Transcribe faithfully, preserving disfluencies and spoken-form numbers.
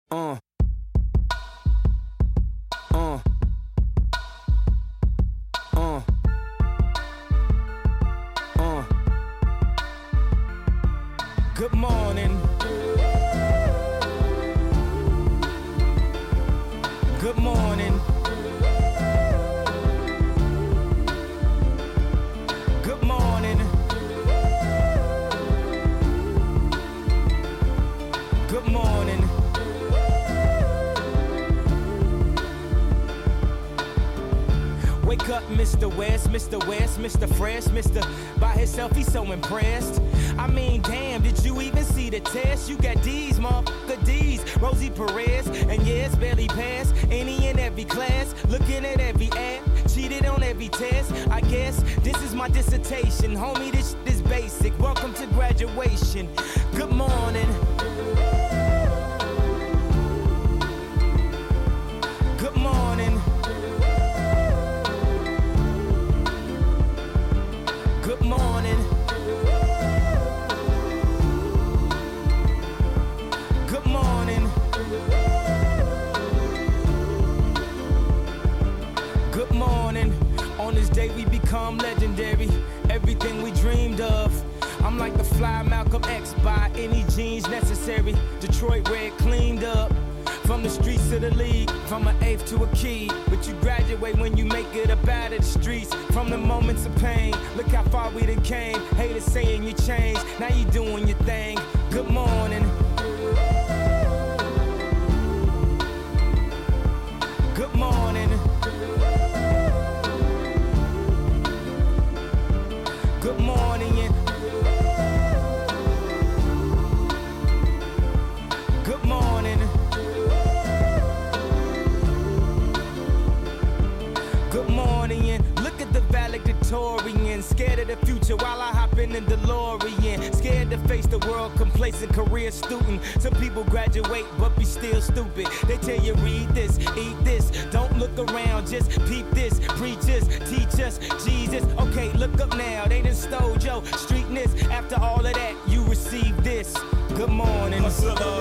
Uh. Uh. Uh. Uh. Good morning. Good morning. Good morning. Good morning. Wake up, Mister West, Mister West, Mister Fresh, Mister By himself, he's so impressed. I mean, damn, did you even see the test? You got D's, motherfucker D's, Rosie Perez, and yes, barely passed any and every class, looking at every ad, cheated on every test. I guess this is my dissertation, homie, this shit is basic. Welcome to graduation. Good morning. Good morning. Good morning. Good morning. Good morning. On this day we become legendary. Everything we dreamed of. I'm like the fly Malcolm X, by any jeans necessary. Detroit red cleaned up. From the streets to the league, from an eighth to a key. But you graduate when you make it up out of the streets. From the moments of pain, look how far we done came. Haters saying you changed, now you doing your thing. Good morning. Good morning. Good morning. Good morning. Good morning, and look at the valedictorian. Scared of the future while I hop in the DeLorean. Scared to face the world, complacent career student. Some people graduate but be still stupid. They tell you read this, eat this, don't look around, just peep this. Preach us, teach us, Jesus. Okay, look up now, they done stole your streetness. After all of that, you receive this. Good morning. Hustler.